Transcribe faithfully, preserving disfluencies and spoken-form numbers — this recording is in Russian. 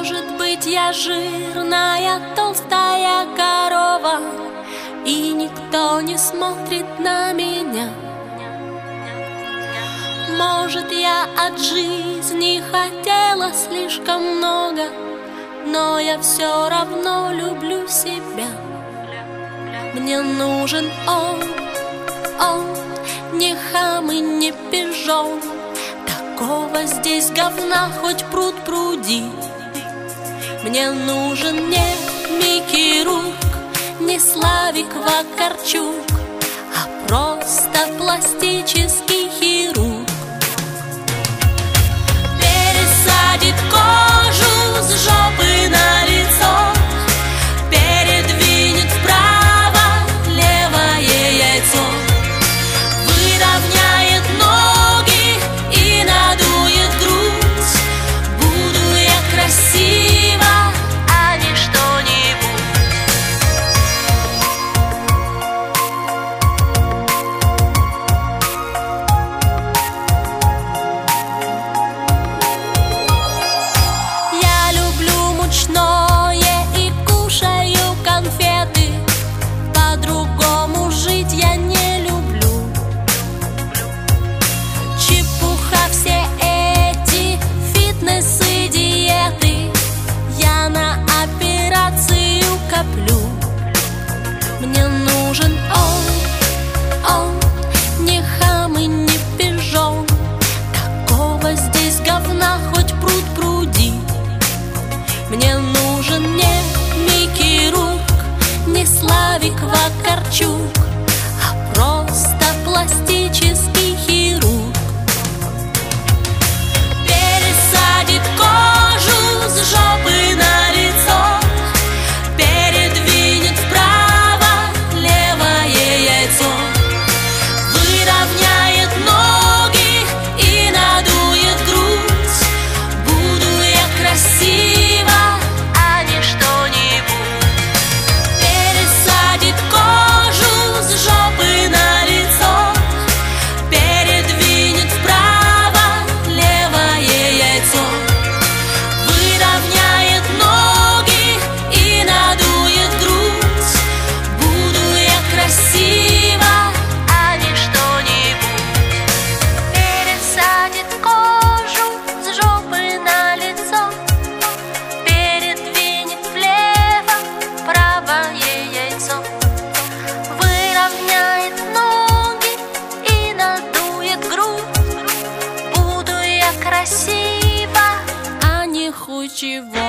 Может быть, я жирная, толстая корова, и никто не смотрит на меня. Может, я от жизни хотела слишком много, но я все равно люблю себя. Мне нужен он, он, не хам и не пижон. Такого здесь говна хоть пруд пруди. Мне нужен не Микки Рук, не Славик Вакарчук, а просто пластический хирург. Пересадит кожу с жопы на лицо, передвинет вправо левое яйцо, выровняет ноги и надует грудь. Буду я красива, а не что-нибудь. Я люблю мучное и кушаю конфеты. По-другому жить я не люблю. Чепуха все эти фитнесы, диеты. Я на операцию коплю. Мне нужен он, он, не хам и не пижон. Такого здесь говна хоть пруд пруди. Мне нужен не Микки Рук, не Славик Вакарчук, а просто пластический хирург. Пересадит кожу с жопы на лицо, передвинет вправо левое яйцо, выровняет ноги и надует грудь. Буду я красива, а не что-нибудь. Пересадит кожу с жопы на лицо, передвинет вправо левое яйцо, выровняет ноги и надует грудь. Буду я красива, а не что-нибудь. Пересадит кожу с жопы на лицо, передвинет влево правое яйцо, выровняет ноги и надует грудь. Буду я красива, а не хуй чего.